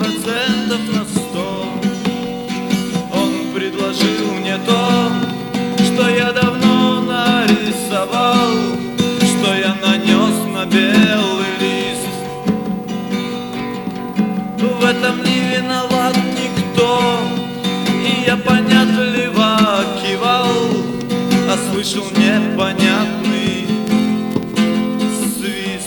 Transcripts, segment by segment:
процентов на 100. Он предложил мне то, что я давно нарисовал, что я нанес на белый лист. В этом не виноват никто, и я понятливо кивал, а слышал непонятный свист.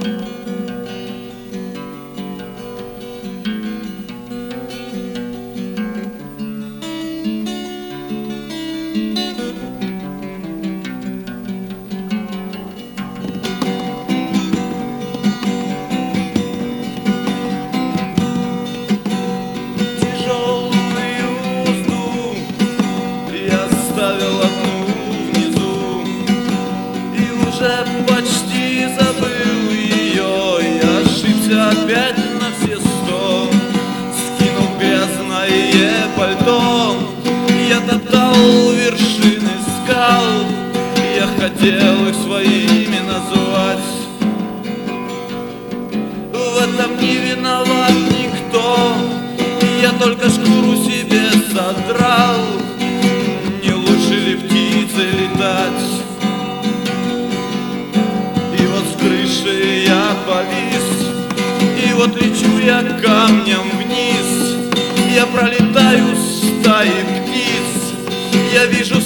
Оставил одну внизу и уже почти забыл ее. Я ошибся опять на все 100, скинул грязное пальто. Я топтал вершины скал, я хотел их своими назвать. В этом не виноват никто, я только шкуру себе содрал. Птицы летать. И вот с крыши я повис, и вот лечу я камнем вниз. Я пролетаю стаи птиц, я вижу